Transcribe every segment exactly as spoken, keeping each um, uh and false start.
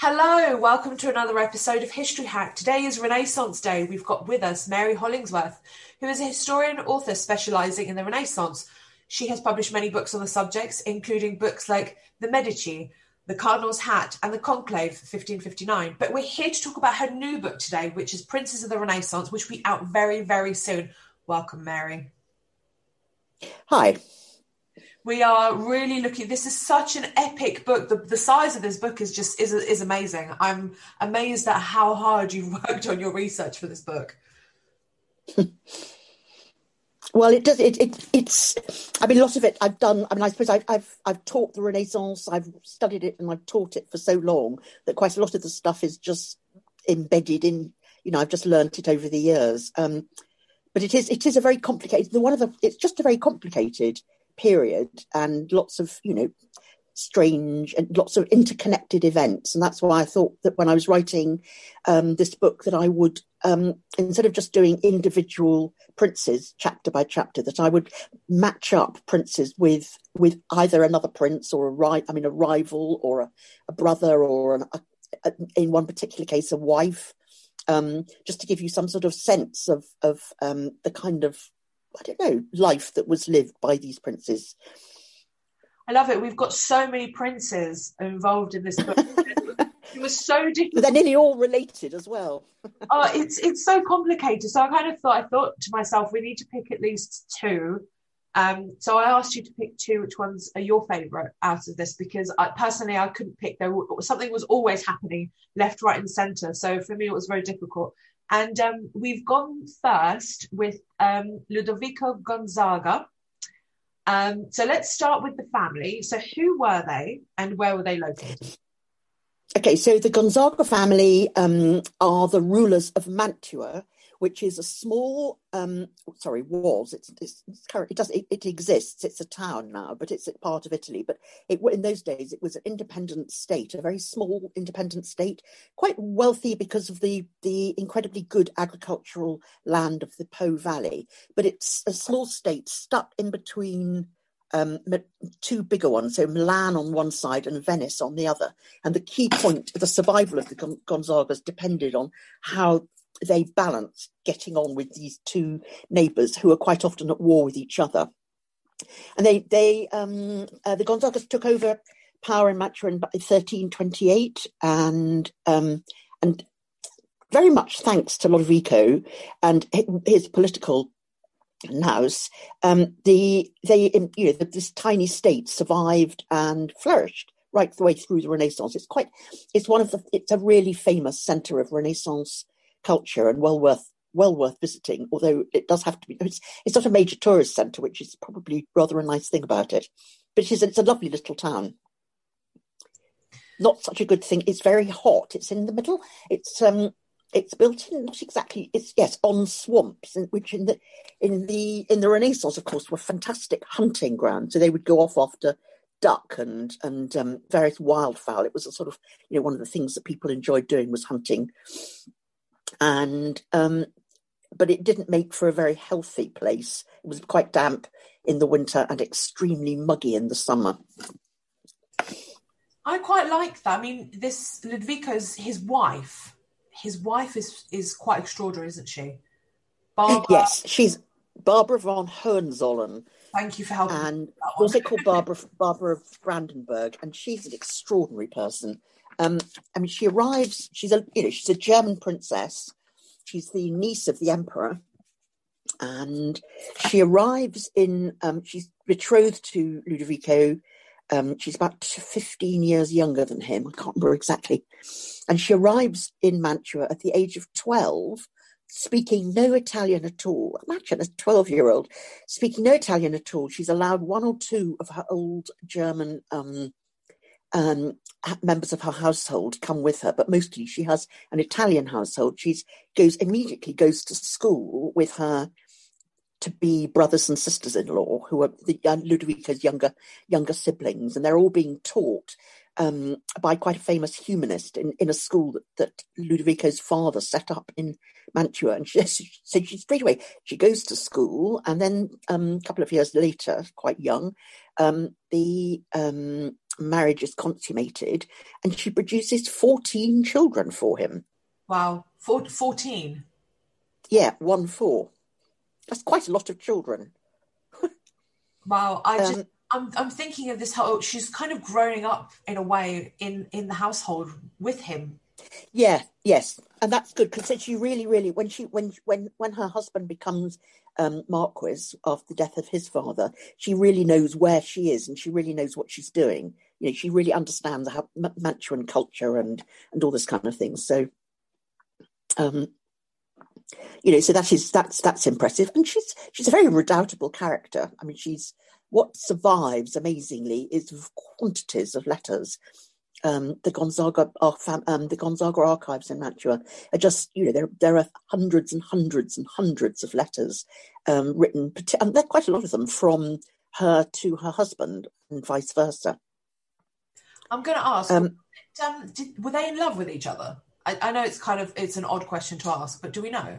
Hello, welcome to another episode of History Hack. Today is Renaissance Day. We've got with us Mary Hollingsworth, who is a historian and author specialising in the Renaissance. She has published many books on the subjects, including books like The Medici, The Cardinal's Hat, and The Conclave for fifteen fifty-nine. But we're here to talk about her new book today, which is Princes of the Renaissance, which will be out very, very soon. Welcome, Mary. Hi. We are really looking, this is such an epic book. The, the size of this book is just, is, is amazing. I'm amazed at how hard you've worked on your research for this book. Well, it does, it, it, it's, I mean, a lot of it I've done, I mean, I suppose I've, I've, I've taught the Renaissance, I've studied it and I've taught it for so long that quite a lot of the stuff is just embedded in, you know, I've just learnt it over the years. Um, but it is, it is a very complicated, the one of the, it's just a very complicated period and lots of, you know, strange and lots of interconnected events. And that's why I thought that when I was writing um, this book that I would, um, instead of just doing individual princes chapter by chapter, that I would match up princes with with either another prince or a right, I mean, a rival or a, a brother or an, a, a, in one particular case, a wife, um, just to give you some sort of sense of, of um, the kind of, I don't know, life that was lived by these princes. I love it. We've got so many princes involved in this book. It was so difficult. But they're nearly all related as well. Oh, it's it's so complicated. So I kind of thought, I thought to myself, we need to pick at least two. Um, so I asked you to pick two. Which ones are your favourite out of this? Because I, personally, I couldn't pick. There were, something was always happening, left, right, and centre. So for me, it was very difficult. And um, we've gone first with um, Ludovico Gonzaga. Um, so let's start with the family. So who were they and where were they located? Okay, so the Gonzaga family um, are the rulers of Mantua, which is a small, um, sorry, was, it's, it's, it's current, it does, it, it exists, it's a town now, but it's a part of Italy. But it, in those days, it was an independent state, a very small independent state, quite wealthy because of the, the incredibly good agricultural land of the Po Valley. But it's a small state stuck in between Um, two bigger ones, so Milan on one side and Venice on the other. And the key point, the survival of the Gonzagas depended on how they balanced getting on with these two neighbours who are quite often at war with each other. And they, they, um, uh, the Gonzagas took over power in Mantua in thirteen twenty-eight, and um, and very much thanks to Lodovico and his political house, um, the they you know the, this tiny state survived and flourished right the way through the Renaissance. It's quite it's one of the it's a really famous centre of Renaissance culture and well worth well worth visiting. Although it does have to be it's, it's not a major tourist centre, which is probably rather a nice thing about it. But it is, it's a lovely little town. Not such a good thing. It's very hot. It's in the middle. It's um. It's built in not exactly. It's yes on swamps, which in the in the in the Renaissance, of course, were fantastic hunting grounds. So they would go off after duck and and um, various wildfowl. It was a sort of you know one of the things that people enjoyed doing was hunting, and um, but it didn't make for a very healthy place. It was quite damp in the winter and extremely muggy in the summer. I quite like that. I mean, this Ludovico's his wife. His wife is is quite extraordinary, isn't she? Barbara. Yes, she's Barbara von Hohenzollern. Thank you for helping. And also called Barbara Barbara of Brandenburg, and she's an extraordinary person. Um, I mean, she arrives. She's a you know she's a German princess. She's the niece of the emperor, and she arrives in. Um, she's betrothed to Ludovico. Um, she's about fifteen years younger than him. I can't remember exactly. And she arrives in Mantua at the age of twelve, speaking no Italian at all. Imagine a twelve-year-old speaking no Italian at all. She's allowed one or two of her old German um, um, members of her household come with her, but mostly she has an Italian household. She's goes immediately goes to school with her to be brothers and sisters-in-law, who are the uh, Ludovico's younger younger siblings, and they're all being taught um, by quite a famous humanist in, in a school that, that Ludovico's father set up in Mantua. And she, so she straight away she goes to school, and then um, a couple of years later, quite young, um, the um, marriage is consummated, and she produces fourteen children for him. Wow, Four, fourteen? Yeah, one four. That's quite a lot of children. Wow, I just, Um, I'm, I'm thinking of this whole, she's kind of growing up in a way in, in the household with him. Yeah, yes, and that's good because she really, really, when she, when, when, when her husband becomes um, Marquis after the death of his father, she really knows where she is and she really knows what she's doing. You know, she really understands how Mantuan culture and and all this kind of thing. So, um, you know, so that is that's that's impressive, and she's she's a very redoubtable character. I mean, she's what survives amazingly is quantities of letters. Um, the Gonzaga um, the Gonzaga archives in Mantua are just, you know, there there are hundreds and hundreds and hundreds of letters um, written, and there are quite a lot of them from her to her husband and vice versa. I'm going to ask, Um, um, did, were they in love with each other? I, I know it's kind of it's an odd question to ask, but do we know?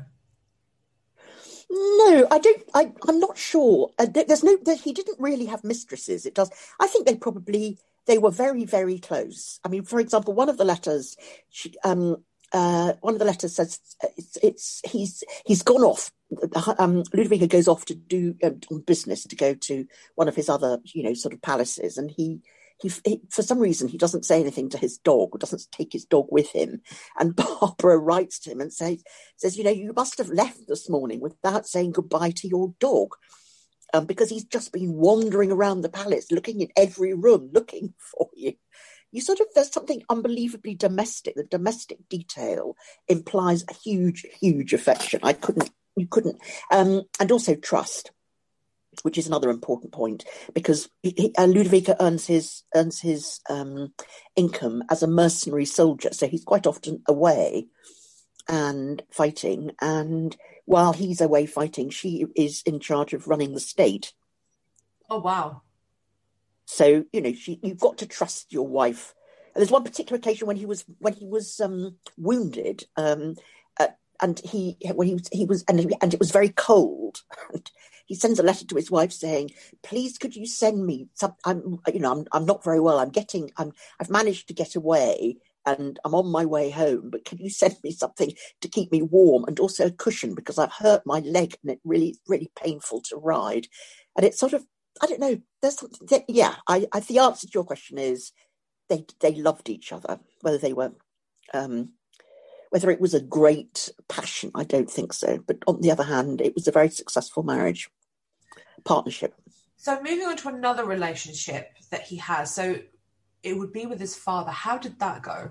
No, I don't. I, I'm not sure. Uh, there's no. There, he didn't really have mistresses. It does. I think they probably they were very, very close. I mean, for example, one of the letters, she, um, uh, one of the letters says it's, it's he's he's gone off. Um, Ludovico goes off to do uh, business to go to one of his other, you know, sort of palaces, and he. He, he, for some reason, he doesn't say anything to his dog, or doesn't take his dog with him. And Barbara writes to him and says, says, you know, you must have left this morning without saying goodbye to your dog, um, because he's just been wandering around the palace, looking in every room, looking for you. You sort of, there's something unbelievably domestic. The domestic detail implies a huge, huge affection. I couldn't, you couldn't, um, and also trust, which is another important point, because he, uh, Ludovico earns his earns his um, income as a mercenary soldier, so he's quite often away and fighting. And while he's away fighting, she is in charge of running the state. Oh wow! So you know, she, you've got to trust your wife. And there's one particular occasion when he was when he was um, wounded, um, uh, and he when he was he was and, he, and it was very cold. And he sends a letter to his wife saying, "Please, could you send me some? I'm, you know, I'm, I'm not very well. I'm getting, I'm, I've managed to get away, and I'm on my way home. But can you send me something to keep me warm, and also a cushion because I've hurt my leg and it really, really painful to ride." And it's sort of, I don't know. There's something. That, yeah, I, I. The answer to your question is, they, they loved each other. Whether they were. Um, Whether it was a great passion, I don't think so. But on the other hand, it was a very successful marriage, partnership. So moving on to another relationship that he has. So it would be with his father. How did that go?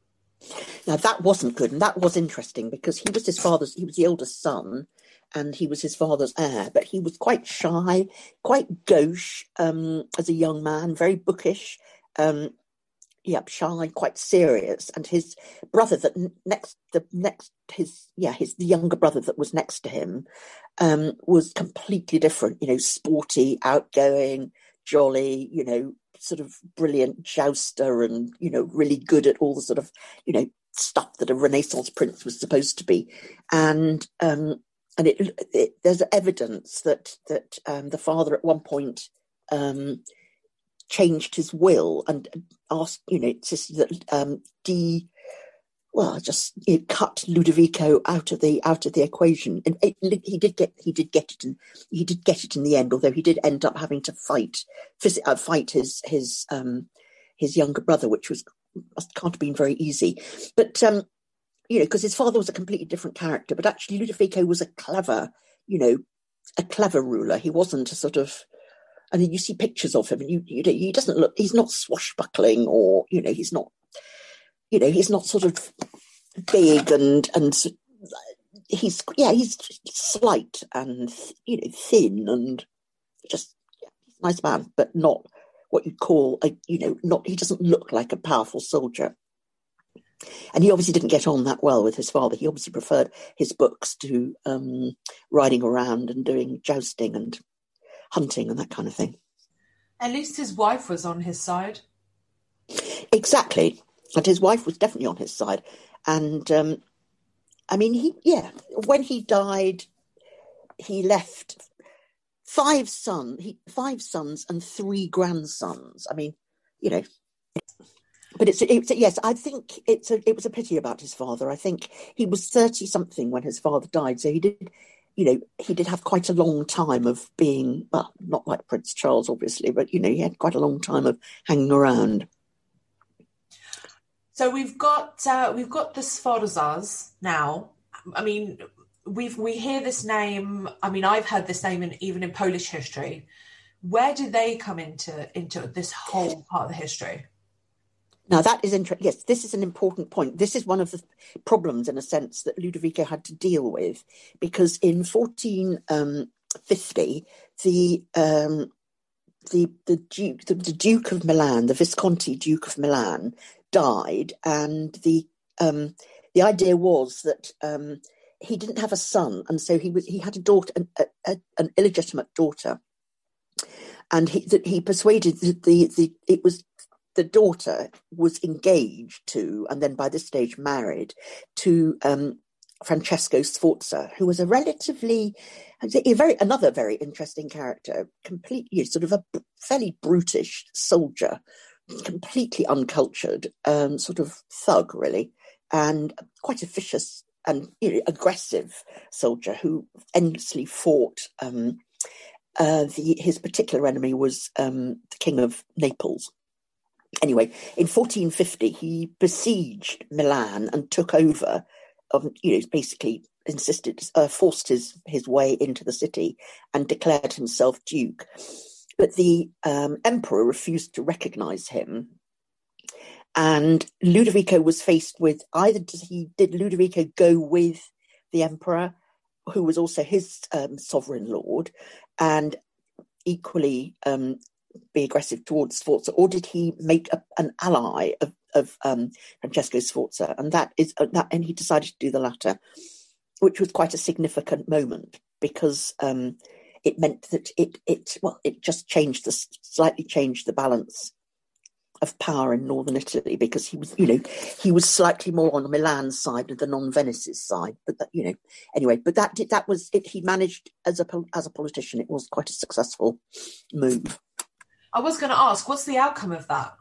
Now, that wasn't good. And that was interesting because he was his father's, he was the eldest son and he was his father's heir. But he was quite shy, quite gauche um, as a young man, very bookish. Um, Yeah, shy, quite serious, and his brother that next, the next, his yeah, his the younger brother that was next to him, um, was completely different. You know, sporty, outgoing, jolly. You know, sort of brilliant jouster, and you know, really good at all the sort of you know stuff that a Renaissance prince was supposed to be, and um, and it, it there's evidence that that um, the father at one point. Um, changed his will and asked, you know, just that um, de, well, just you know, cut Ludovico out of the out of the equation. And it, he did get he did get it, and he did get it in the end. Although he did end up having to fight uh, fight his his um, his younger brother, which was can't have been very easy. But um, you know, because his father was a completely different character. But actually, Ludovico was a clever, you know, a clever ruler. He wasn't a sort of And then you see pictures of him, and you, you know, he doesn't look. He's not swashbuckling, or you know, he's not. You know, he's not sort of big and and he's yeah, he's slight and you know thin and just yeah, he's a nice man, but not what you'd call a you know not. He doesn't look like a powerful soldier, and he obviously didn't get on that well with his father. He obviously preferred his books to um, riding around and doing jousting and hunting and that kind of thing. At least his wife was on his side. Exactly. And his wife was definitely on his side. And, um, I mean, he, yeah, when he died, he left five son, he, five sons and three grandsons. I mean, you know. But it's, it's yes, I think it's a, it was a pity about his father. I think he was thirty something when his father died, so he did, you know, he did have quite a long time of being, well, not like Prince Charles, obviously, but you know, he had quite a long time of hanging around. So we've got uh, we've got the Sforzas now. I mean, we've we hear this name. I mean, I've heard this name in, even in Polish history. Where do they come into into this whole part of the history? Now, that is interesting. Yes, this is an important point. This is one of the problems, in a sense, that Ludovico had to deal with, because in fourteen fifty, the um, the the Duke, the, the Duke of Milan, the Visconti Duke of Milan, died, and the um, the idea was that um, he didn't have a son, and so he was he had a daughter, an, a, an illegitimate daughter, and he that he persuaded the, the the it was. The daughter was engaged to, and then by this stage married to um, Francesco Sforza, who was a relatively, a very another very interesting character, completely sort of a fairly brutish soldier, completely uncultured, um, sort of thug really, and quite a vicious and you know, aggressive soldier who endlessly fought. Um, uh, the, his particular enemy was um, the King of Naples. Anyway, in fourteen fifty, he besieged Milan and took over, um, you know, basically insisted, uh, forced his, his way into the city and declared himself Duke. But the um, emperor refused to recognize him. And Ludovico was faced with either did he did Ludovico go with the emperor, who was also his um, sovereign lord, and equally um, be aggressive towards Sforza, or did he make a, an ally of, of um, Francesco Sforza? And that is uh, that, and he decided to do the latter, which was quite a significant moment because um, it meant that it it well it just changed the slightly changed the balance of power in northern Italy, because he was you know he was slightly more on Milan's side than on Venice's side. But that, you know anyway, but that that was it. He managed as a as a politician. It was quite a successful move. I was going to ask, what's the outcome of that?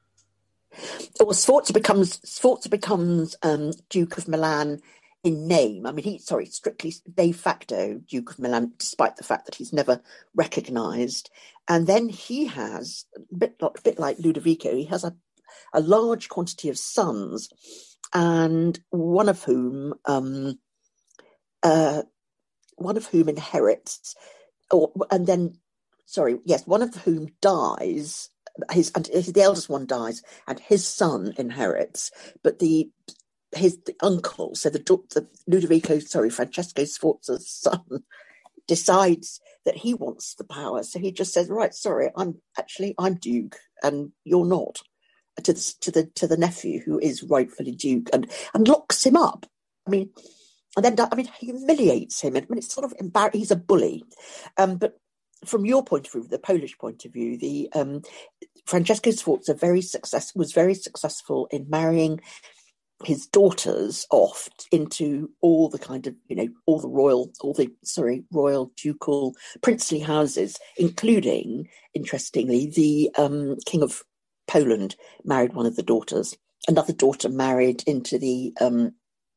Well, Sforza becomes Sforza becomes um, Duke of Milan in name. I mean, he sorry, strictly de facto Duke of Milan, despite the fact that he's never recognised. And then he has a bit, a bit like Ludovico. He has a, a large quantity of sons, and one of whom um, uh, one of whom inherits, or and then. Sorry, yes, one of whom dies, his, and the eldest one dies, and his son inherits, but the his the uncle, so the, the Ludovico, sorry, Francesco Sforza's son, decides that he wants the power. So he just says, right, sorry, I'm actually, I'm Duke, and you're not, to the, to the, to the nephew, who is rightfully Duke, and, and locks him up. I mean, and then, I mean, humiliates him. I mean, it's sort of embarrassing. He's a bully. Um, but from your point of view, the Polish point of view, the um, Francesco Sforza very success was very successful in marrying his daughters off into all the kind of you know all the royal, all the sorry royal ducal princely houses, including interestingly the um, King of Poland married one of the daughters. Another daughter married into the um,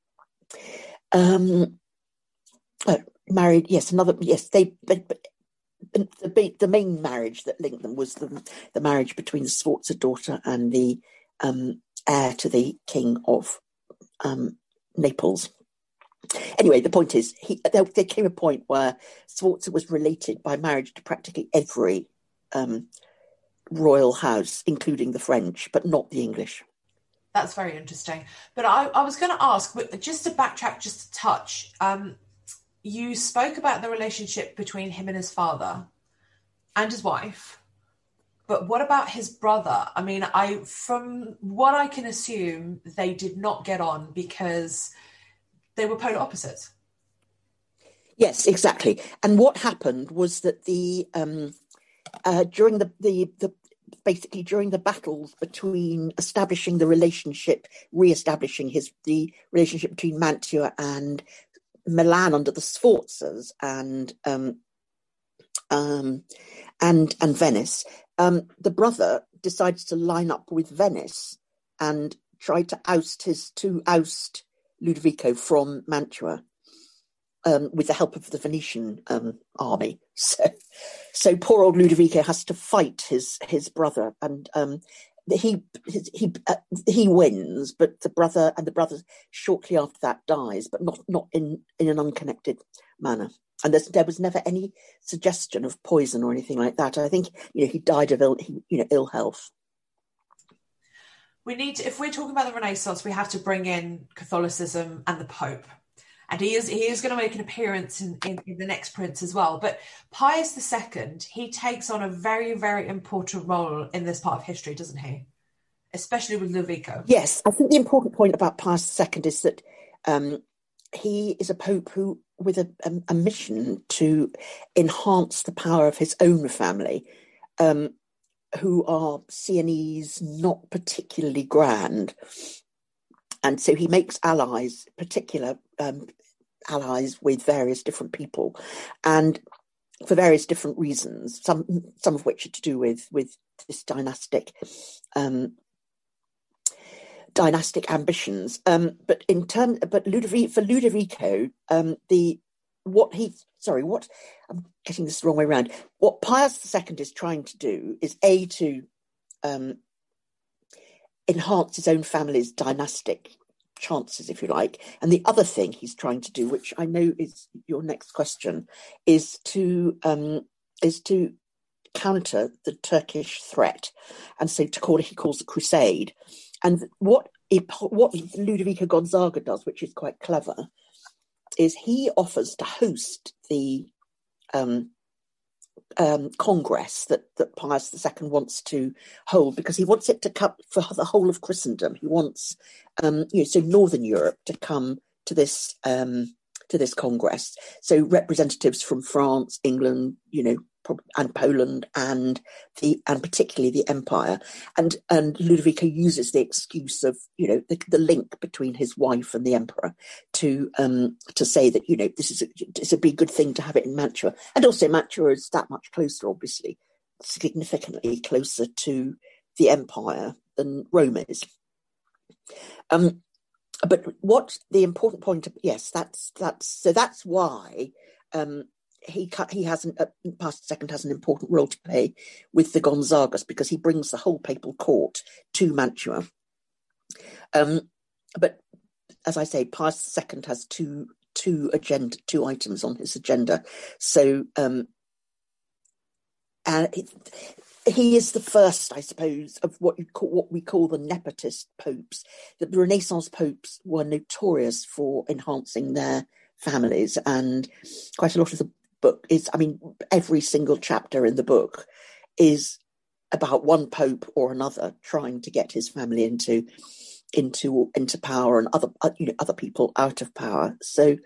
um, uh, married yes another yes they. they The, the main marriage that linked them was the, the marriage between the Sforza daughter and the um, heir to the King of um, Naples. Anyway, the point is, he, there, there came a point where Sforza was related by marriage to practically every um, royal house, including the French, but not the English. That's very interesting. But I, I was going to ask, just to backtrack just a touch, um, you spoke about the relationship between him and his father and his wife, but what about his brother? I mean, I from what I can assume, they did not get on because they were polar opposites. Yes, exactly. And what happened was that the um, uh, during the, the the basically during the battles between establishing the relationship, re-establishing his the relationship between Mantua and Milan under the Sforzas and um, um, and and Venice, um, the brother decides to line up with Venice and try to oust his to oust Ludovico from Mantua um, with the help of the Venetian um, army. So, so poor old Ludovico has to fight his his brother, and um, he his, he uh, he wins, but the brother and the brother shortly after that dies, but not not in in an unconnected manner. And there was never any suggestion of poison or anything like that. I think, you know, he died of ill, you know, ill health. We need, to, if we're talking about the Renaissance, we have to bring in Catholicism and the Pope. And he is he is going to make an appearance in, in, in the next Prince as well. But Pius the Second, he takes on a very, very important role in this part of history, doesn't he? Especially with Ludovico. Yes, I think the important point about Pius the Second is that um, he is a pope who, with a, a, a mission to enhance the power of his own family, um, who are Sienese, not particularly grand. And so he makes allies, particular um, allies with various different people, and for various different reasons, some some of which are to do with, with this dynastic um, dynastic ambitions. Um, but in term, but Ludovic, for Ludovico, um, the what he sorry, what I'm getting this the wrong way around. What Pius the Second is trying to do is a to um, enhance his own family's dynastic chances, if you like, and the other thing he's trying to do, which I know is your next question, is to um, is to counter the Turkish threat, and so to call it, he calls a crusade. And what it, what Ludovico Gonzaga does, which is quite clever, is he offers to host the um, um, Congress that, that Pius the Second wants to hold, because he wants it to come for the whole of Christendom. He wants, um, you know, so Northern Europe to come to this um, to this Congress. So representatives from France, England, you know, and Poland, and the and particularly the Empire, and and Ludovico uses the excuse of, you know, the, the link between his wife and the Emperor to um to say that, you know, this is a, it's a big good thing to have it in Mantua, and also Mantua is that much closer, obviously, significantly closer to the Empire than Rome is. Um, but what the important point? Of, yes, that's that's so that's why. Um, He he has an, uh, Pius the Second has an important role to play with the Gonzagas, because he brings the whole papal court to Mantua. Um, but as I say, Pius the Second has two two agenda two items on his agenda. So um, and it, he is the first, I suppose, of what you call what we call the nepotist popes. The Renaissance popes were notorious for enhancing their families, and quite a lot of the book is, I mean, every single chapter in the book is about one pope or another trying to get his family into into into power, and other you know other people out of power. So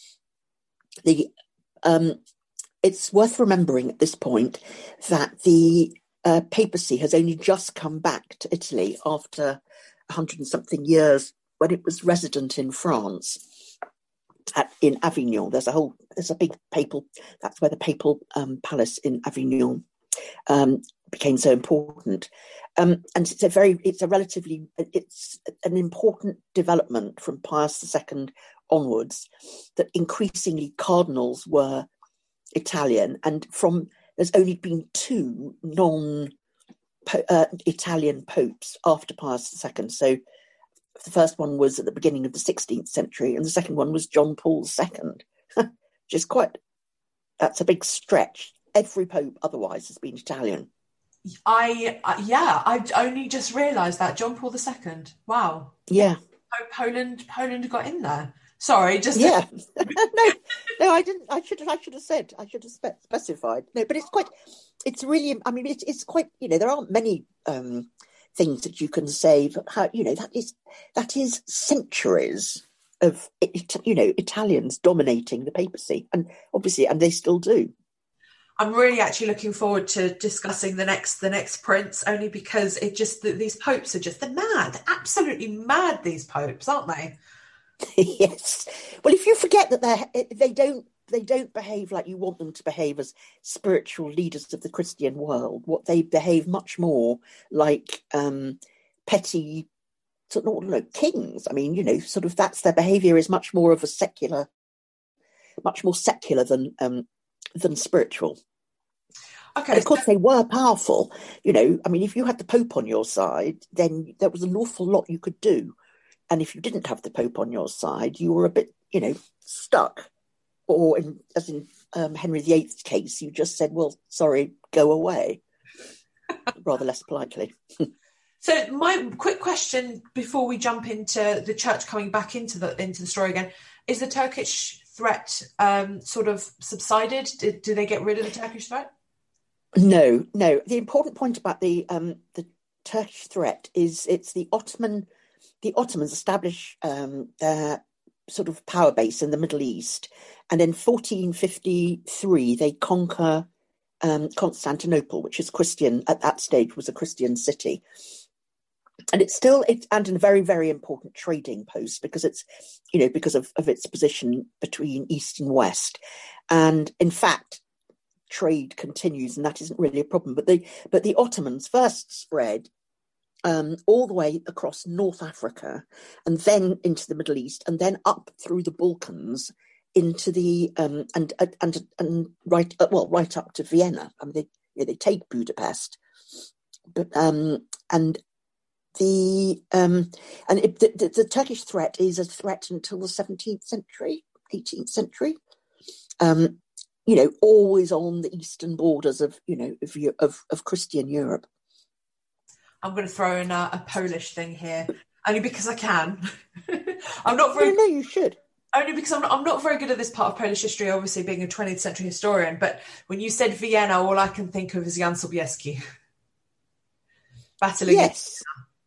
the um, it's worth remembering at this point that the uh, papacy has only just come back to Italy after a hundred and something years, when it was resident in France. At, in Avignon, there's a whole, there's a big papal, that's where the papal um, palace in Avignon um, became so important. Um, and it's a very, it's a relatively, it's an important development from Pius the Second onwards, that increasingly cardinals were Italian, and from, there's only been two non uh, Italian popes after Pius the Second. So the first one was at the beginning of the sixteenth century, and the second one was John Paul the Second, which is quite, that's a big stretch. Every pope otherwise has been Italian. I, uh, yeah, I only just realised that. John Paul the Second. Wow. Yeah. Oh, Poland, Poland got in there. Sorry, just... Yeah. no, no, I didn't, I should have, I should have said, I should have spe- specified. No, but it's quite, it's really, I mean, it, it's quite, you know, there aren't many... Um, things that you can say, but how, you know, that is that is centuries of, you know, Italians dominating the papacy, and obviously, and they still do. I'm really actually looking forward to discussing the next the next prince, only because it just these popes are just they're mad, they're absolutely mad. These popes, aren't they? Yes. Well, if you forget that they they don't they don't behave like you want them to behave as spiritual leaders of the Christian world. What they behave much more like um, petty, sort of, no, kings. I mean, you know, sort of that's their behaviour is much more of a secular, much more secular than um, than spiritual. Okay. And of course, they were powerful. You know, I mean, if you had the Pope on your side, then there was an awful lot you could do. And if you didn't have the Pope on your side, you were a bit, you know, stuck. Or in, as in um, Henry the Eighth's case, you just said, well, sorry, go away, rather less politely. So my quick question before we jump into the church coming back into the into the story again, is the Turkish threat um, sort of subsided? Did, do they get rid of the Turkish threat? No, no. The important point about the um, the Turkish threat is it's the Ottoman, the Ottomans establish um, their sort of power base in the Middle East. And in fourteen fifty-three, they conquer um, Constantinople, which is Christian, at that stage was a Christian city. And it's still, it's, and a very, very important trading post because it's, you know, because of, of its position between East and West. And in fact, trade continues and that isn't really a problem. But the, but the Ottomans first spread Um, all the way across North Africa and then into the Middle East and then up through the Balkans into the um, and and and right uh, well right up to Vienna. I mean, they you know, they take Budapest, but um, and the um, and it, the, the, the Turkish threat is a threat until the seventeenth century, eighteenth century. Um, you know, always on the eastern borders of you know of of, of Christian Europe. I'm going to throw in a, a Polish thing here, only because I can. I'm not very. No, no, you should. Only because I'm not, I'm not very good at this part of Polish history, obviously being a twentieth century historian. But when you said Vienna, all I can think of is Jan Sobieski battling. Yes.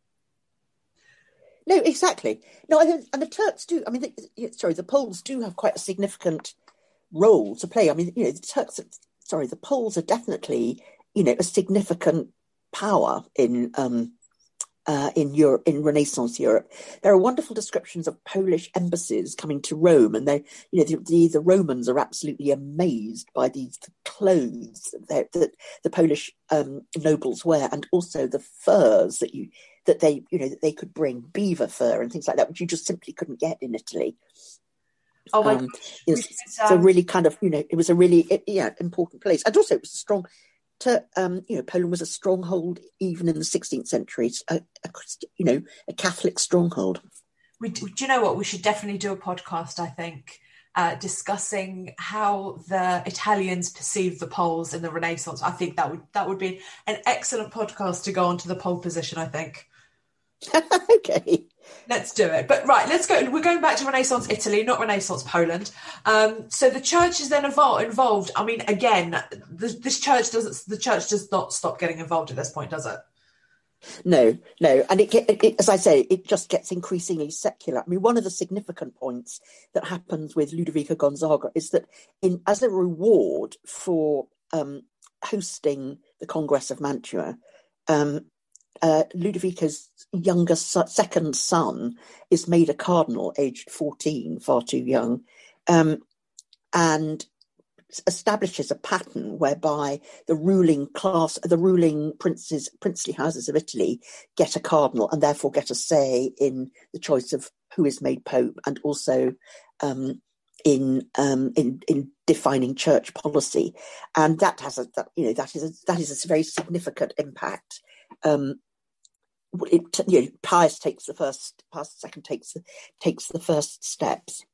No, exactly. No, and the Turks do. I mean, the, sorry, the Poles do have quite a significant role to play. I mean, you know, the Turks. Sorry, the Poles are definitely, you know, a significant power in um, uh, in Europe, in Renaissance Europe. There are wonderful descriptions of Polish embassies coming to Rome, and they, you know, the, the, the Romans are absolutely amazed by these clothes that, that the Polish um, nobles wear, and also the furs that you that they, you know, that they could bring, beaver fur and things like that, which you just simply couldn't get in Italy. Oh my um, gosh. It was, um... so really kind of, you know, it was a really it, yeah important place, and also it was a strong. To, um, you know, Poland was a stronghold even in the sixteenth century. A, a, you know, a Catholic stronghold. We, do you know what? We should definitely do a podcast, I think, uh, discussing how the Italians perceive the Poles in the Renaissance. I think that would that would be an excellent podcast to go on to the pole position, I think. Okay. Let's do it. But right, let's go. We're going back to Renaissance Italy, not Renaissance Poland. Um, so the church is then evol- involved. I mean, again, the, this church doesn't. The church does not stop getting involved at this point, does it? No, no. And it, it, it, as I say, it just gets increasingly secular. I mean, one of the significant points that happens with Ludovico Gonzaga is that, in as a reward for um, hosting the Congress of Mantua, um, Uh, Ludovico's younger son, second son is made a cardinal, aged fourteen, far too young, um, and establishes a pattern whereby the ruling class, the ruling princes, princely houses of Italy get a cardinal and therefore get a say in the choice of who is made pope, and also um, in um, in in defining church policy. And that has a that, you know that is a, that is a very significant impact. Um, it, you know, Pius takes the first, Pius the Second takes the, takes the first steps.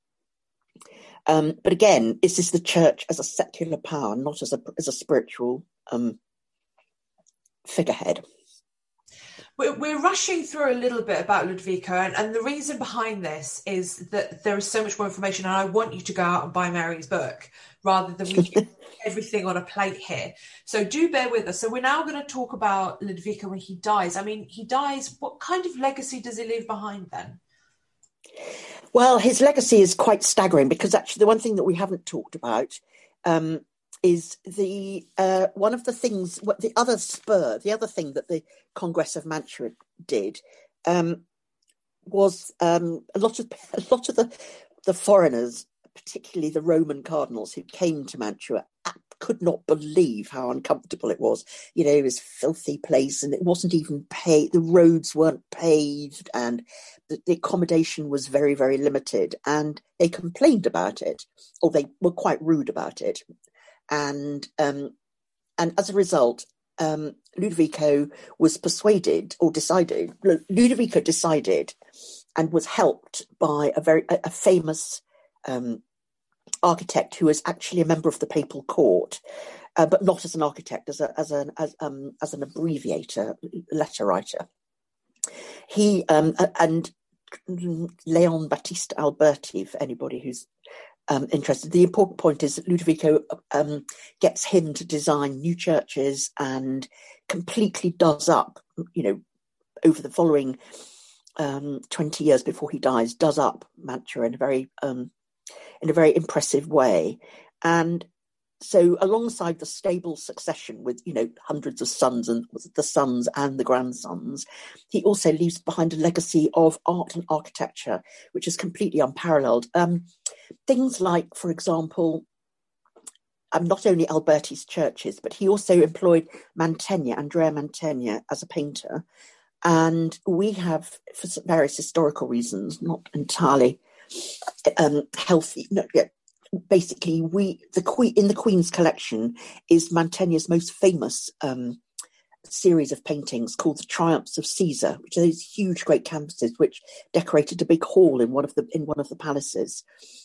Um, but again, is this the church as a secular power, not as a as a spiritual um, figurehead? We're, we're rushing through a little bit about Ludovico, and, and the reason behind this is that there is so much more information, and I want you to go out and buy Mary's book rather than we get everything on a plate here. So do bear with us. So we're now going to talk about Ludovico when he dies. I mean, he dies. What kind of legacy does he leave behind then? Well, his legacy is quite staggering, because actually the one thing that we haven't talked about um, is the uh, one of the things, what the other spur, the other thing that the Congress of Mantua did um, was um, a lot of a lot of the the foreigners, particularly the Roman cardinals who came to Mantua, could not believe how uncomfortable it was. You know, it was a filthy place, and it wasn't even paved. The roads weren't paved, and the, the accommodation was very, very limited. And they complained about it, or they were quite rude about it. And um, and as a result, um, Ludovico was persuaded or decided. Ludovico decided, and was helped by a very a, a famous um, architect who was actually a member of the papal court, uh, but not as an architect, as a as an as um as an abbreviator, letter writer. He um and Leon Battista Alberti, for anybody who's um, interested. The important point is that Ludovico um, gets him to design new churches and completely does up, you know, over the following um, twenty years before he dies, does up Mantua in a very um, in a very impressive way. And so alongside the stable succession with, you know, hundreds of sons and the sons and the grandsons, he also leaves behind a legacy of art and architecture, which is completely unparalleled. Um, things like, for example, um, not only Alberti's churches, but he also employed Mantegna, Andrea Mantegna, as a painter. And we have, for various historical reasons, not entirely um, healthy, no, yeah, basically, we the queen in the Queen's collection is Mantegna's most famous um, series of paintings called the Triumphs of Caesar, which are these huge, great canvases which decorated a big hall in one of the in one of the palaces,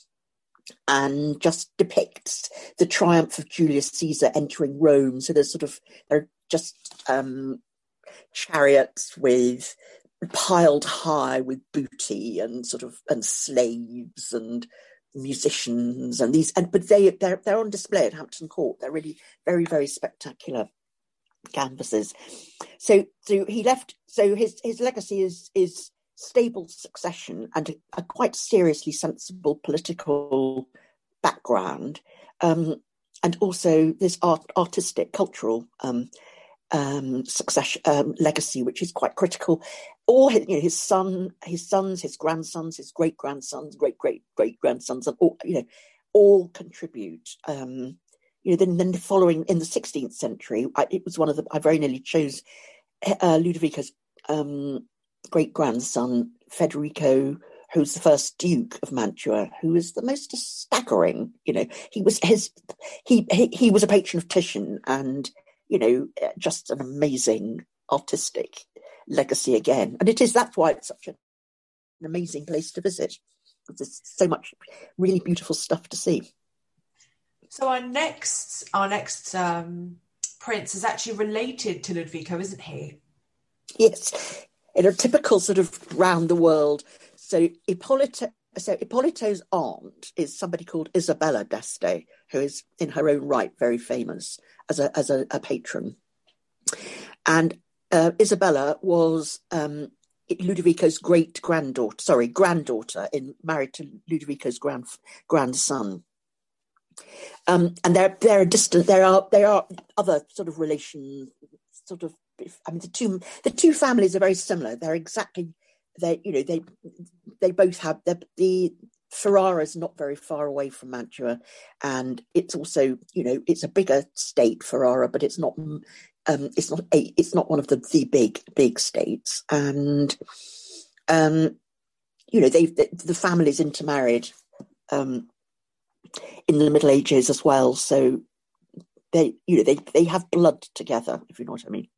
and just depicts the triumph of Julius Caesar entering Rome. So there's sort of they're just um, chariots with piled high with booty and sort of and slaves and musicians and these and but they they're, they're on display at Hampton Court. They're really very, very spectacular canvases. So so he left so his his legacy is is stable succession and a, a quite seriously sensible political background, um, and also this art artistic cultural um, um, succession um, legacy, which is quite critical. All his, you know, his son, his sons, his grandsons, his great grandsons, great great great grandsons, and all you know, all contribute. Um, you know, then then the following in the sixteenth century, I, it was one of the I very nearly chose uh, Ludovico's um, great grandson Federico, who's the first Duke of Mantua, who is the most staggering. You know, he was his he he, he was a patron of Titian, and you know, just an amazing artistic legacy again. And it is, that's why it's such an amazing place to visit, because there's so much really beautiful stuff to see. So our next our next um, prince is actually related to Ludovico, isn't he? Yes, in a typical sort of round the world. So Ippolito, so Ippolito's aunt is somebody called Isabella d'Este, who is in her own right very famous as a as a, a patron. And Uh, Isabella was um, Ludovico's great granddaughter, sorry, granddaughter, in married to Ludovico's grand grandson. Um, and there, there are distant, there are there are other sort of relations, sort of. I mean, the two the two families are very similar. They're exactly they, you know, they they both have the the Ferrara is not very far away from Mantua, and it's also, you know, it's a bigger state, Ferrara, but it's not. Um, it's not a, it's not one of the, the big big states, and um, you know they the, the families intermarried um, in the Middle Ages as well. So they you know they they have blood together, if you know what I mean.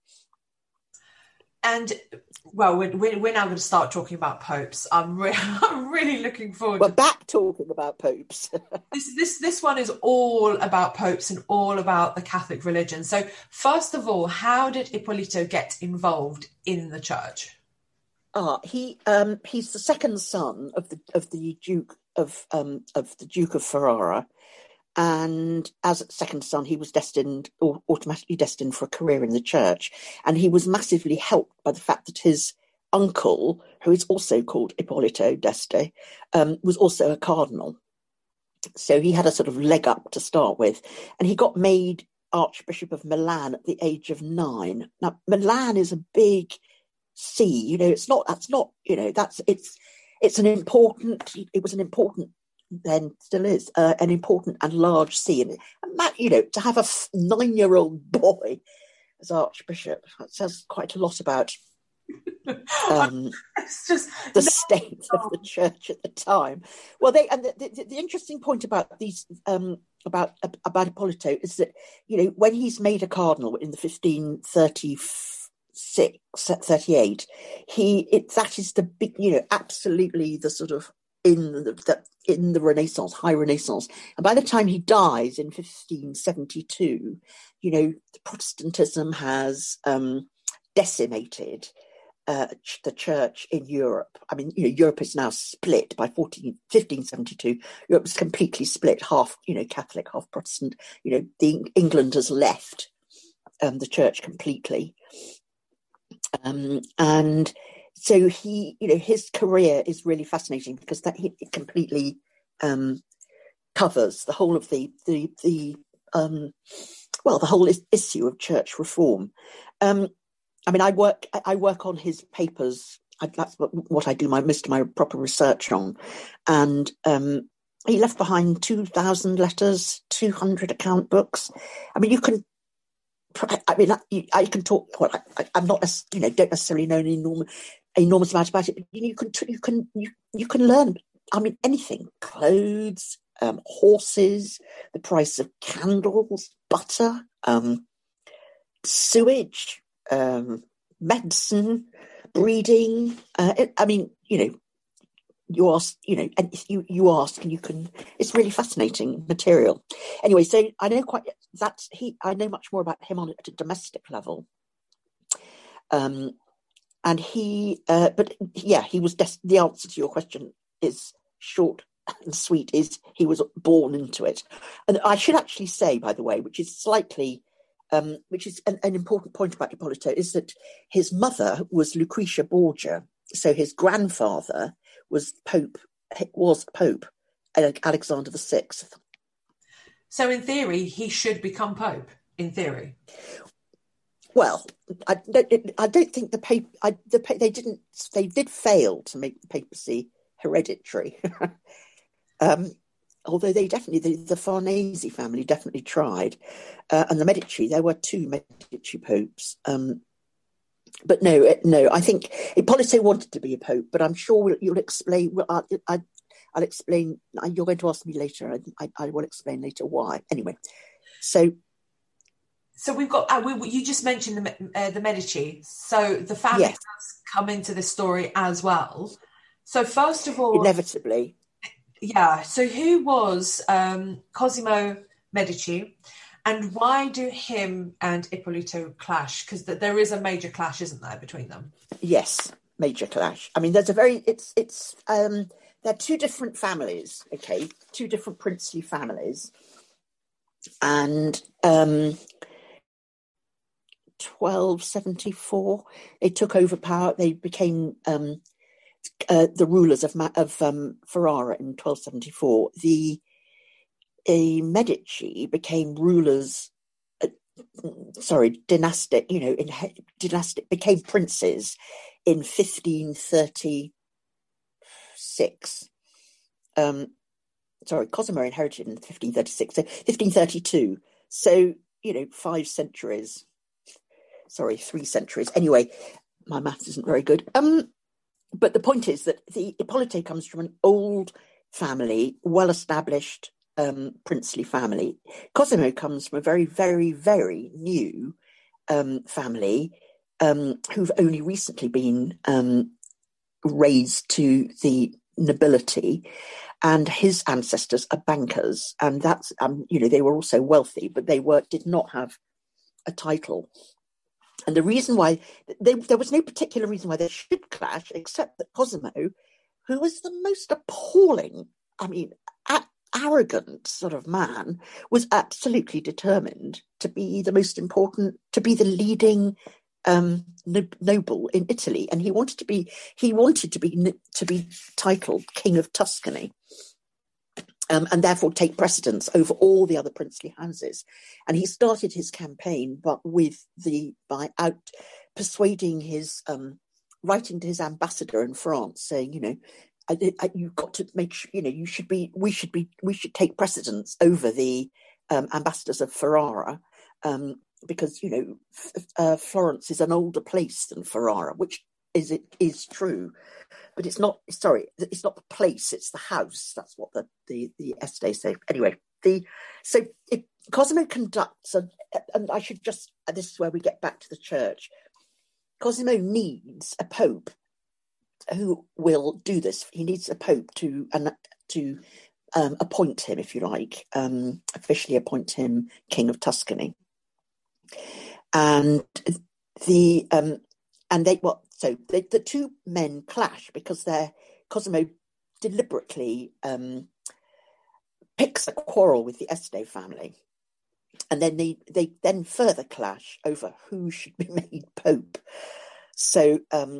And well, we're we're now going to start talking about popes. I'm re- I'm really looking forward. We're to back talking about popes. this this this one is all about popes and all about the Catholic religion. So first of all, how did Ippolito get involved in the church? Ah, he um, he's the second son of the of the Duke of um, of the Duke of Ferrara. And as second son, he was destined, or automatically destined, for a career in the church. And he was massively helped by the fact that his uncle, who is also called Ippolito d'Este, um, was also a cardinal. So he had a sort of leg up to start with. And he got made Archbishop of Milan at the age of nine. Now, Milan is a big see, you know, it's not, that's not, you know, that's, it's, it's an important, it was an important then still is uh, an important and large see. And, you know, to have a nine-year-old boy as Archbishop, that says quite a lot about um, it's just the state of the church at the time. Well, they and the, the, the interesting point about these um, about about Ippolito is that, you know, when he's made a cardinal in the fifteen thirty-six, thirty-eight, he it that is the big, you know, absolutely the sort of in the, the in the Renaissance, high Renaissance, and by the time he dies in fifteen seventy-two, you know, the Protestantism has um, decimated Uh, the church in Europe. I mean, you know, Europe is now split by fourteen, fifteen seventy-two. Europe was completely split, half, you know, Catholic, half Protestant. You know, the England has left um, the church completely, um, and so he, you know, his career is really fascinating because that he it completely um, covers the whole of the the the um, well, the whole is- issue of church reform. Um, I mean, I work. I work on his papers. I, that's what, what I do my most of my proper research on. And um, he left behind two thousand letters, two hundred account books. I mean, you can. I mean, I, I can talk. Well, I, I'm not, you know, don't necessarily know an enormous, enormous amount about it. But you, know, you can, you can, you, you can learn. I mean, anything: clothes, um, horses, the price of candles, butter, um, sewage. Um, medicine, breeding. Uh, it, I mean, you know, you ask, you know, and you you ask, and you can. It's really fascinating material. Anyway, so I know quite that's he. I know much more about him on at a domestic level. Um, and he, uh, but yeah, he was. Des- the answer to your question is short and sweet. Is he was born into it, and I should actually say, by the way, which is slightly. Um, which is an, an important point about Ippolito, is that his mother was Lucretia Borgia, so his grandfather was Pope, was Pope Alexander the Sixth. So, in theory, he should become Pope. In theory, well, I don't, I don't think the Pope. I, the they didn't. They did fail to make the papacy hereditary. um, Although they definitely, the, the Farnese family definitely tried. Uh, and the Medici, there were two Medici popes. Um, but no, no, I think Ippolito wanted to be a pope, but I'm sure we'll, you'll explain, well, I, I, I'll explain, you're going to ask me later, I, I will explain later why. Anyway, so... So we've got, uh, we, you just mentioned the, uh, the Medici. So the family yes. has come into this story as well. So first of all... Inevitably. Yeah, so who was um, Cosimo Medici, and why do him and Ippolito clash? Because th- there is a major clash, isn't there, between them? Yes, major clash. I mean, there's a very, it's, it's, um, they're two different families, okay, two different princely families. And um, twelve seventy-four, they took over power, they became... Um, Uh, the rulers of of um, Ferrara in twelve seventy-four, the uh, Medici became rulers. Uh, sorry, dynastic. You know, in dynastic became princes in fifteen thirty-six. Um, sorry, Cosimo inherited in fifteen thirty-six, so fifteen thirty-two. So you know, five centuries. Sorry, three centuries. Anyway, my maths isn't very good. Um. But the point is that the Ippolito comes from an old family, well-established um, princely family. Cosimo comes from a very, very, very new um, family um, who've only recently been um, raised to the nobility, and his ancestors are bankers, and that's um, you know, they were also wealthy, but they were did not have a title. And the reason why, they, there was no particular reason why they should clash, except that Cosimo, who was the most appalling, I mean, a- arrogant sort of man, was absolutely determined to be the most important, to be the leading um, no- noble in Italy. And he wanted to be, he wanted to be, to be titled King of Tuscany. Um, and therefore take precedence over all the other princely houses. And he started his campaign, but with the by out persuading his um, writing to his ambassador in France, saying, you know, I, I, you've got to make sure, you know, you should be, we should be, we should take precedence over the um, ambassadors of Ferrara, um, because, you know, f- uh, Florence is an older place than Ferrara, which is it is true, but it's not. Sorry, it's not the place; it's the house. That's what the the the essay say. Anyway, the so if Cosimo conducts, a, and I should just, this is where we get back to the church. Cosimo needs a pope who will do this. He needs a pope to and to um, appoint him, if you like, um, officially appoint him King of Tuscany. And the um, and they what so they, the two men clash because they're Cosimo deliberately um, picks a quarrel with the Este family, and then they they then further clash over who should be made pope. So. Um,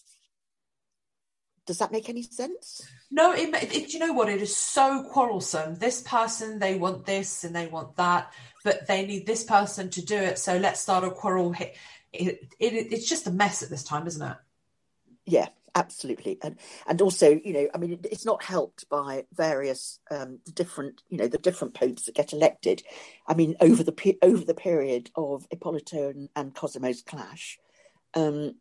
Does that make any sense? No, it, it, you know what? It is so quarrelsome. This person, they want this and they want that, but they need this person to do it. So let's start a quarrel. It, it, it, it's just a mess at this time, isn't it? Yeah, absolutely. And and also, you know, I mean, it, it's not helped by various um, different, you know, the different popes that get elected. I mean, over the over the period of Ippolito and, and Cosimo's clash. Um,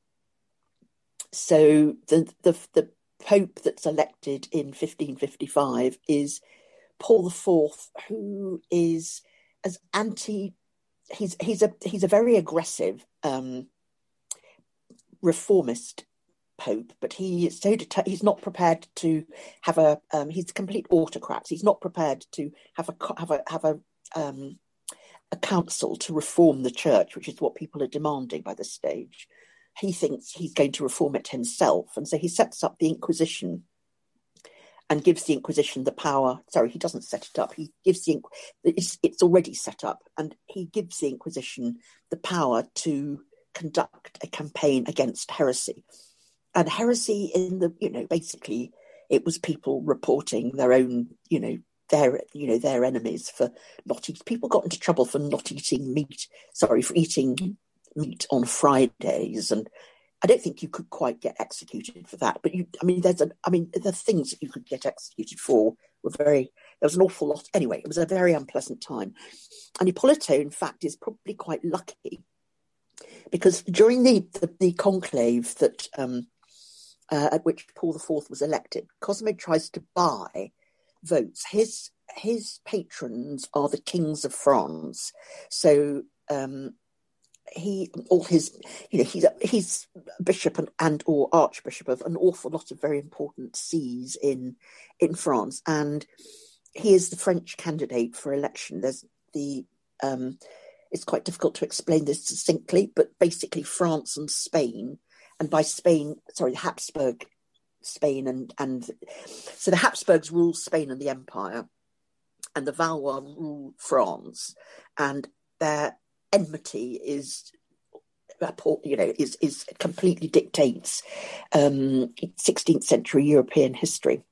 So the, the the Pope that's elected in fifteen fifty-five is Paul the Fourth, who is as anti. He's he's a he's a very aggressive um, reformist Pope, but he is so det- he's not prepared to have a. Um, he's a complete autocrat. He's not prepared to have a have a have a um, a council to reform the church, which is what people are demanding by this stage. He thinks he's going to reform it himself. And so he sets up the Inquisition and gives the Inquisition the power. Sorry, he doesn't set it up. He gives the, it's, it's already set up. And he gives the Inquisition the power to conduct a campaign against heresy. And heresy in the, you know, basically it was people reporting their own, you know, their, you know, their enemies for not eating. People got into trouble for not eating meat. Sorry, for eating meat on Fridays, and I don't think you could quite get executed for that. But you, I mean, there's a, I mean, the things that you could get executed for were very. There was an awful lot. Anyway, it was a very unpleasant time, and Ippolito, in fact, is probably quite lucky because during the the, the conclave that um, uh, at which Paul the Fourth was elected, Cosimo tries to buy votes. His his patrons are the kings of France, so. Um, He, all his, you know, he's he's bishop and, and or archbishop of an awful lot of very important sees in in France, and he is the French candidate for election. There's the, um, it's quite difficult to explain this succinctly, but basically France and Spain, and by Spain, sorry, Habsburg, Spain and and so the Habsburgs rule Spain and the Empire, and the Valois rule France, and their enmity is, you know, is is completely dictates um, sixteenth century European history.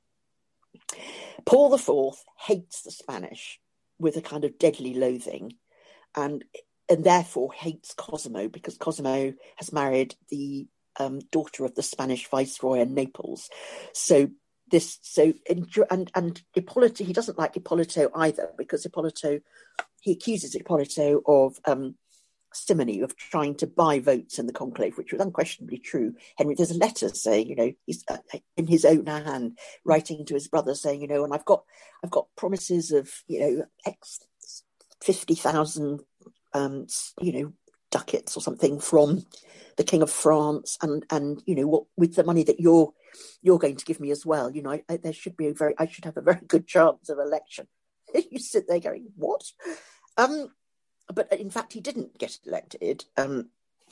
Paul the Fourth hates the Spanish with a kind of deadly loathing, and and therefore hates Cosimo because Cosimo has married the um, daughter of the Spanish viceroy in Naples. So this so and and Ippolito, he doesn't like Ippolito either because Ippolito. He accuses Ippolito of um, simony, of trying to buy votes in the conclave, which was unquestionably true. Henry, there's a letter saying, you know, he's uh, in his own hand writing to his brother saying, you know, and I've got, I've got promises of, you know, X fifty thousand, um, you know, ducats or something from the King of France, and and you know what, with the money that you're you're going to give me as well, you know, I, I, there should be a very, I should have a very good chance of election. You sit there going, what? Um, but in fact, he didn't get elected. Um,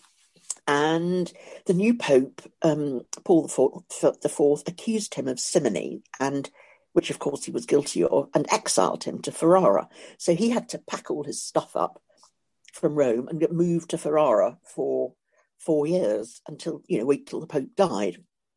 and the new Pope, um, Paul the Fourth, accused him of simony, and which, of course, he was guilty of, and exiled him to Ferrara. So he had to pack all his stuff up from Rome and get moved to Ferrara for four years until, you know, wait till the Pope died.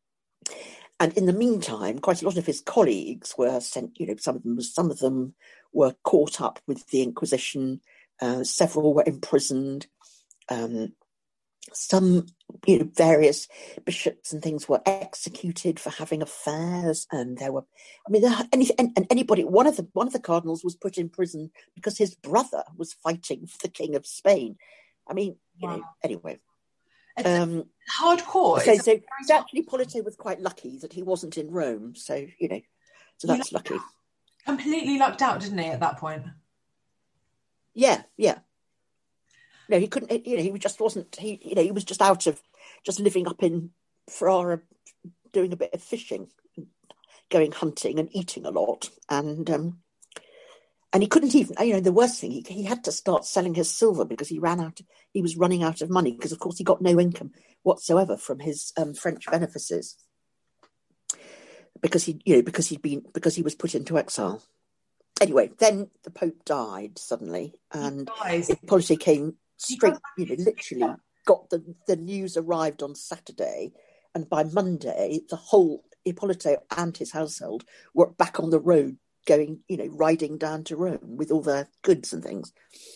And in the meantime, quite a lot of his colleagues were sent, you know, some of them, some of them were caught up with the Inquisition. Uh, several were imprisoned. Um, some, you know, various bishops and things were executed for having affairs, and there were, I mean, there, any, and, and anybody, one of the one of the cardinals was put in prison because his brother was fighting for the King of Spain. I mean, you wow. know, anyway. It's um, hardcore. So, so, so actually, Hippolyte was quite lucky that he wasn't in Rome. So, you know, so that's he lucky. Completely lucked out, didn't he, at that point? Yeah, yeah. No, he couldn't, you know, he just wasn't, he, you know, he was just out of, just living up in Ferrara, doing a bit of fishing, going hunting and eating a lot. And um, and he couldn't even, you know, the worst thing, he, he had to start selling his silver because he ran out, he was running out of money because, of course, he got no income whatsoever from his um, French benefices. Because he, you know, because he'd been, because he was put into exile. Anyway, then the Pope died suddenly, and Hippolyte came straight, you know, literally got the, the news arrived on Saturday, and by Monday, the whole Hippolyte and his household were back on the road going, you know, riding down to Rome with all their goods and things.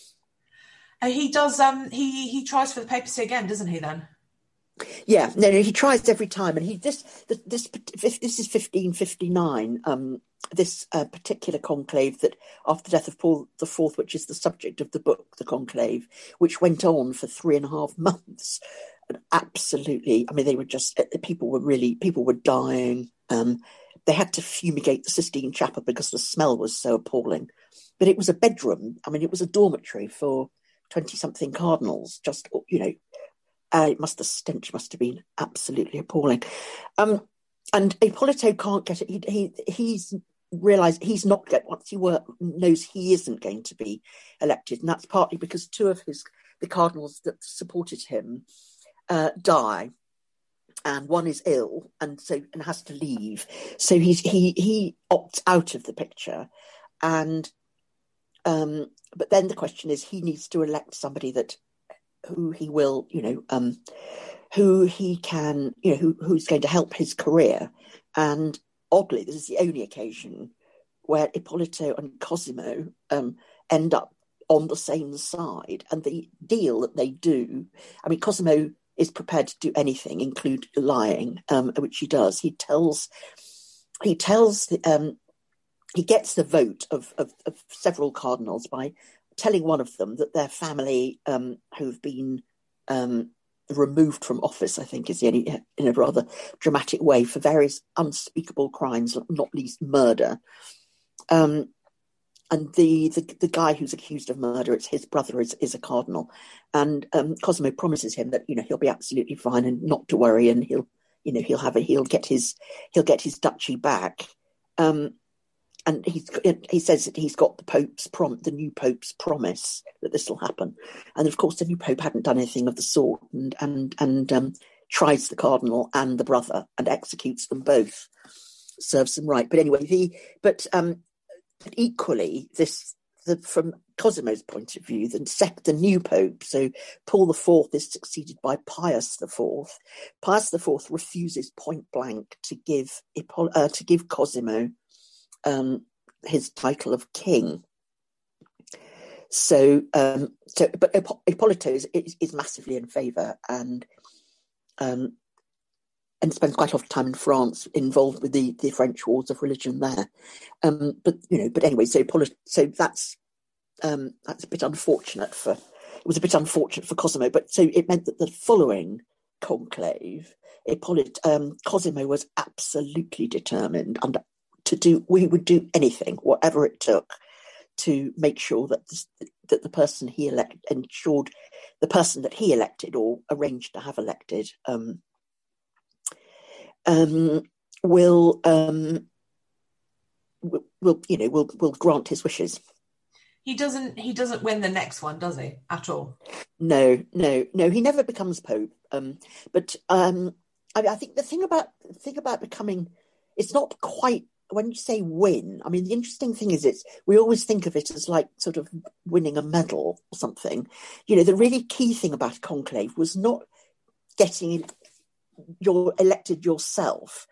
And he does, um, he, he tries for the papacy again, doesn't he then? Yeah, no, no, he tries every time, and he this this this, this is fifteen fifty-nine. Um, this uh, particular conclave that after the death of Paul the Fourth, which is the subject of the book, the conclave, which went on for three and a half months, and absolutely, I mean, they were just people were really people were dying. Um, they had to fumigate the Sistine Chapel because the smell was so appalling. But it was a bedroom. I mean, it was a dormitory for twenty something cardinals. Just, you know. Uh, it must, the stench must have been absolutely appalling. Um, and Hippolyte can't get it. He, he he's realised he's not get once he work, knows he isn't going to be elected, and that's partly because two of his the cardinals that supported him uh, die, and one is ill and so and has to leave. So he's he he opts out of the picture, and um, but then the question is he needs to elect somebody that. Who he will, you know, um, who he can, you know, who, who's going to help his career. And oddly, this is the only occasion where Ippolito and Cosimo um, end up on the same side. And the deal that they do, I mean, Cosimo is prepared to do anything, include lying, um, which he does. He tells, he tells, the, um, he gets the vote of, of, of several cardinals by telling one of them that their family um, who've been um, removed from office, I think is the only, in a rather dramatic way, for various unspeakable crimes, not least murder. Um, and the, the the guy who's accused of murder, it's his brother, is, is a cardinal. And um, Cosimo promises him that, you know, he'll be absolutely fine and not to worry, and he'll, you know, he'll have a, he'll get his, he'll get his duchy back. Um, And he's, he says that he's got the Pope's prom, the new Pope's promise that this will happen. And of course, the new Pope hadn't done anything of the sort, and and and um, tries the cardinal and the brother and executes them both, serves them right. But anyway, the but um, but equally, this the from Cosimo's point of view, the sec, the new Pope, so Paul the Fourth is succeeded by Pius the Fourth. Pius the Fourth refuses point blank to give uh, to give Cosimo. Um, his title of king. So, um, so, but Hippolyte is, is, is massively in favour, and um, and spends quite a lot of time in France, involved with the, the French wars of religion there. Um, but you know, but anyway, so Hippolyte, so that's um, that's a bit unfortunate for. It was a bit unfortunate for Cosimo, but so it meant that the following conclave, Hippolyte, um, Cosimo was absolutely determined under. To do, we would do anything, whatever it took, to make sure that this, that the person he elected ensured the person that he elected or arranged to have elected um, um, will um, will, will you know will will grant his wishes. He doesn't. He doesn't win the next one, does he? At all? No, no, no. He never becomes Pope. Um, but um, I, I think the thing about the thing about becoming, it's not quite. When you say win, I mean, the interesting thing is it's, we always think of it as like sort of winning a medal or something. You know, the really key thing about conclave was not getting you're elected yourself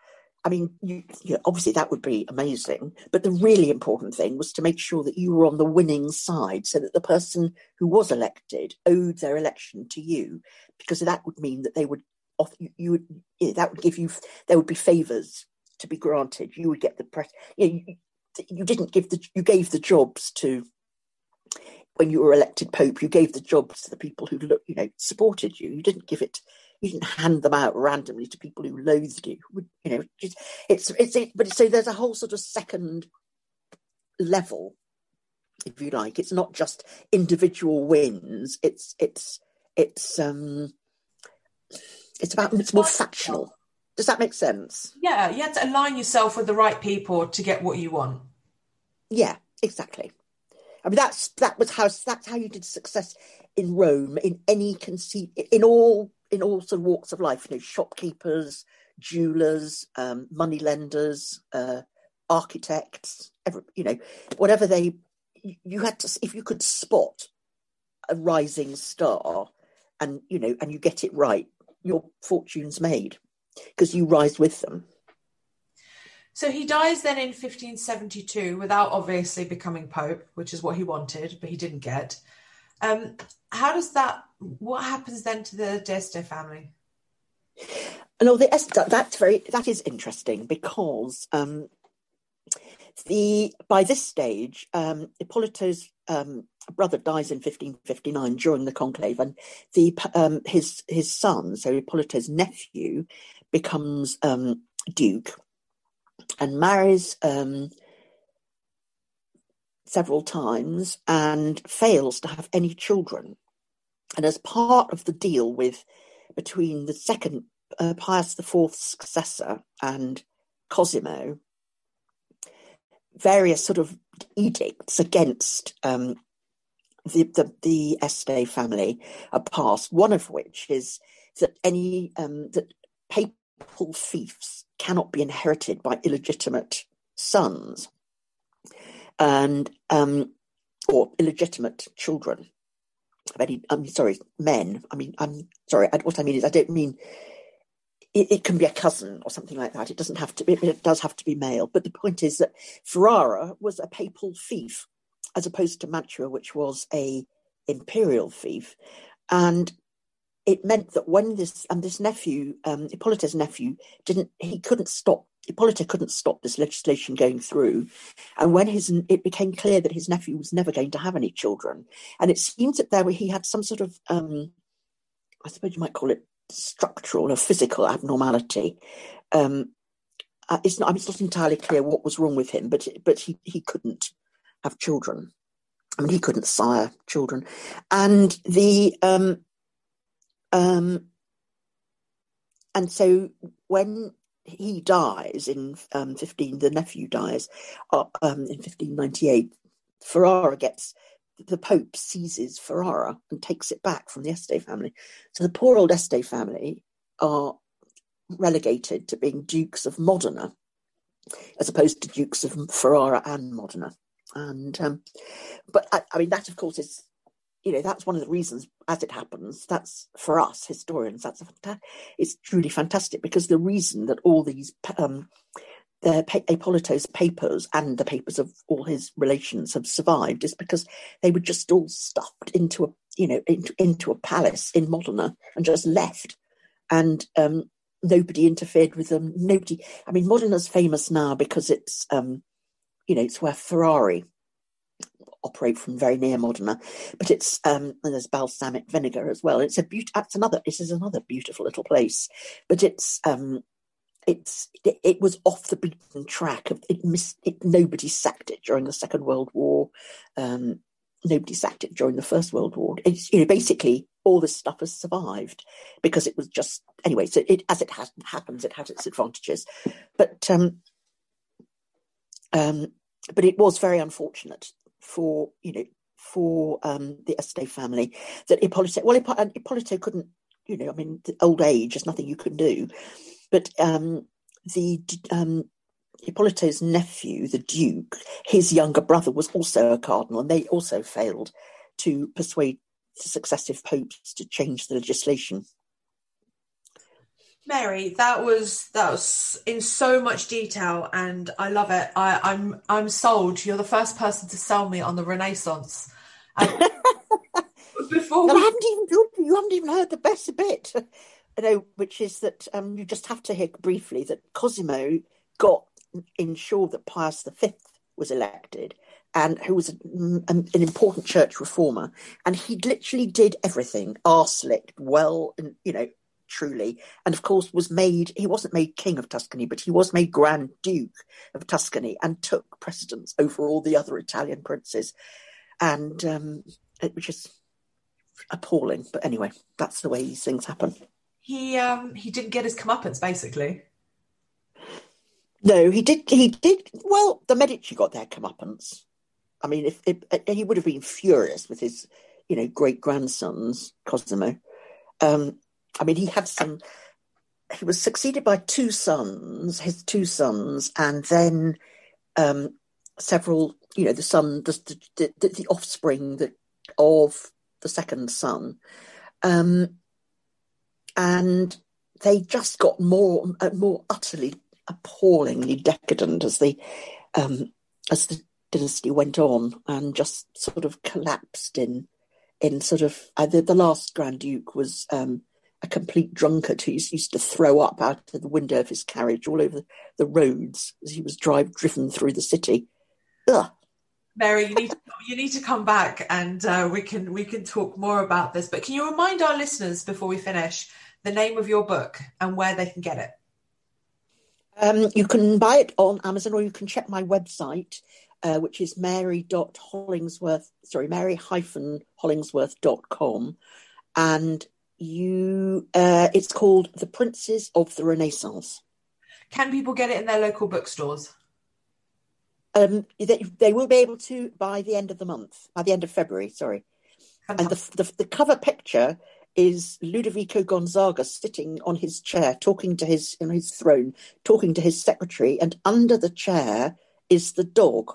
I mean, you, you know, obviously that would be amazing, but the really important thing was to make sure that you were on the winning side, so that the person who was elected owed their election to you, because that would mean that they would, you, you would, you know, that would give you, there would be favours to be granted. You would get the press. You know, you, you didn't give the, you gave the jobs to, when you were elected Pope, you gave the jobs to the people who, you know, supported you. You didn't give it. You didn't hand them out randomly to people who loathed you. You know, it's it's, it's it, but so there's a whole sort of second level, if you like. It's not just individual wins. It's it's it's um it's about it's more factional. Does that make sense? Yeah, you have to align yourself with the right people to get what you want. Yeah, exactly. I mean, that's that was how that's how you did success in Rome, in any conceit, in all in all sort of walks of life. You know, shopkeepers, jewelers, um, money lenders, uh, architects. Every, you know, whatever they, you had to, if you could spot a rising star, and you know, and you get it right, your fortune's made because you rise with them. So he dies then in fifteen seventy-two without obviously becoming Pope, which is what he wanted, but he didn't get. Um, how does that, what happens then to the d'Este family? No, the that's very, that is interesting because um, the by this stage, um, Ippolito's um, brother dies in fifteen fifty-nine during the conclave, and the um, his his son, so Ippolito's nephew, becomes um, Duke. And marries um, several times and fails to have any children. And as part of the deal with between the second uh, Pius the Fourth's successor and Cosimo, various sort of edicts against um, the, the the Este family are passed. One of which is that any um, that papal fiefs cannot be inherited by illegitimate sons and um, or illegitimate children. Any, I'm sorry, men. I mean, I'm sorry. I, what I mean is, I don't mean it, it can be a cousin or something like that. It doesn't have to. It, it does have to be male. But the point is that Ferrara was a papal fief, as opposed to Mantua, which was a imperial fief, and it meant that when this and this nephew, um, Ippolito's nephew, didn't, he couldn't stop, Ippolito couldn't stop this legislation going through. And when his, it became clear that his nephew was never going to have any children. And it seems that there he had some sort of, um, I suppose you might call it structural or physical abnormality. Um, uh, it's not, it's not entirely clear what was wrong with him, but but he, he couldn't have children. I mean, he couldn't sire children. And the, um, Um, and so when he dies in um, fifteen, the nephew dies uh, um, in fifteen ninety-eight, Ferrara gets, the Pope seizes Ferrara and takes it back from the Este family. So the poor old Este family are relegated to being Dukes of Modena, as opposed to Dukes of Ferrara and Modena. And um, but I, I mean, that of course is, you know, that's one of the reasons, as it happens, that's for us historians, that's a, it's truly fantastic, because the reason that all these um, the Ippolito's papers and the papers of all his relations have survived is because they were just all stuffed into a, you know, into, into a palace in Modena and just left, and um, nobody interfered with them. Nobody. I mean, Modena's famous now because it's, um, you know, it's where Ferrari operate from, very near Modena, but it's um and there's balsamic vinegar as well. It's a beaut that's another this is another beautiful little place, but it's um it's it, it was off the beaten track of it missed it nobody sacked it during the Second World War, um nobody sacked it during the First World War. It's, you know, basically all this stuff has survived because it was just, anyway, so it, as it has, happens, it has its advantages, but um um but it was very unfortunate for, you know, for um, the Este family that Ippolito, well, Ipp- Ippolito couldn't, you know, I mean, the old age, there's nothing you can do. But um, the um, Ippolito's nephew, the Duke, his younger brother was also a cardinal, and they also failed to persuade successive popes to change the legislation. Mary, that was that was in so much detail, and I love it. I, I'm I'm sold. You're the first person to sell me on the Renaissance. And before And we... I haven't even you, you haven't even heard the best bit, you know, which is that um, you just have to hear briefly that Cosimo got ensured that Pius the Fifth was elected, and who was an, an important church reformer, and he literally did everything, arse licked well, and you know. Truly, and of course was made, he wasn't made King of Tuscany, but he was made Grand Duke of Tuscany and took precedence over all the other Italian princes, and um, it was just appalling. But anyway, that's the way these things happen. He um he didn't get his comeuppance, basically. No, he did. He did. Well, the Medici got their comeuppance. I mean, if, if, if he would have been furious with his, you know, great grandsons, Cosimo. Um, I mean, he had some, he was succeeded by two sons, his two sons, and then um, several, you know, the son, the, the, the, the offspring that, of the second son. Um, and they just got more, more utterly, appallingly decadent as the, um, as the dynasty went on, and just sort of collapsed in, in sort of, uh, the, the last Grand Duke was, um, a complete drunkard who used to throw up out of the window of his carriage all over the roads as he was drive driven through the city. Ugh. Mary, you need to, you need to come back, and uh, we can we can talk more about this. But can you remind our listeners before we finish the name of your book and where they can get it? Um, you can buy it on Amazon, or you can check my website, uh, which is mary dot hollingsworth. Sorry, mary dash hollingsworth dot com, and You, uh, it's called The Princes of the Renaissance. Can people get it in their local bookstores? Um, they, they will be able to by the end of the month, by the end of February, sorry. Fantastic. And the, the the cover picture is Ludovico Gonzaga sitting on his chair, talking to his, on his throne, talking to his secretary, and under the chair is the dog.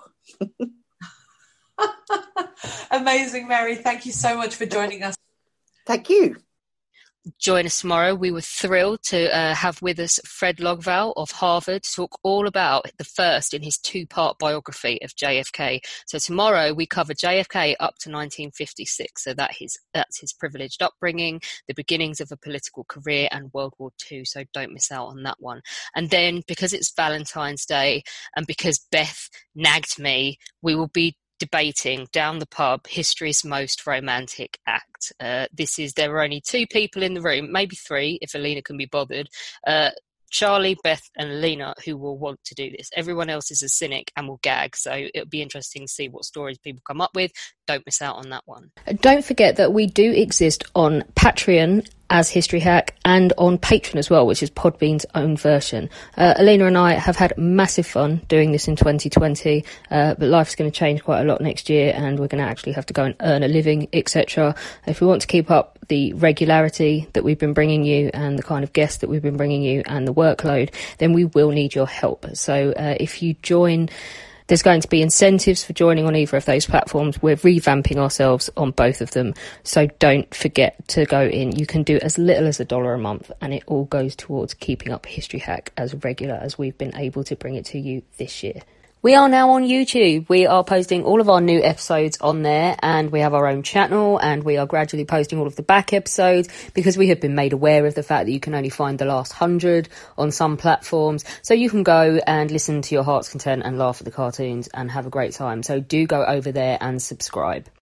Amazing, Mary. Thank you so much for joining us. Thank you. Join us tomorrow. We were thrilled to uh, have with us Fred Logval of Harvard to talk all about the first in his two-part biography of J F K. So tomorrow we cover J F K up to nineteen fifty-six. So that his, that's his privileged upbringing, the beginnings of a political career, and World War Two. So don't miss out on that one. And then because it's Valentine's Day and because Beth nagged me, we will be debating down the pub history's most romantic act. Uh, this is, there are only two people in the room, maybe three if Alina can be bothered, uh, Charlie, Beth and Alina, who will want to do this. Everyone else is a cynic and will gag, so it'll be interesting to see what stories people come up with. Don't miss out on that one. Don't forget that we do exist on Patreon as History Hack and on Patreon as well, which is Podbean's own version. Uh, Alina and I have had massive fun doing this in twenty twenty, uh, but life's going to change quite a lot next year and we're going to actually have to go and earn a living, et cetera. If we want to keep up the regularity that we've been bringing you and the kind of guests that we've been bringing you and the workload, then we will need your help. So uh, if you join... There's going to be incentives for joining on either of those platforms. We're revamping ourselves on both of them. So don't forget to go in. You can do as little as a dollar a month and it all goes towards keeping up History Hack as regular as we've been able to bring it to you this year. We are now on YouTube. We are posting all of our new episodes on there and we have our own channel and we are gradually posting all of the back episodes because we have been made aware of the fact that you can only find the last hundred on some platforms. So you can go and listen to your heart's content and laugh at the cartoons and have a great time. So do go over there and subscribe.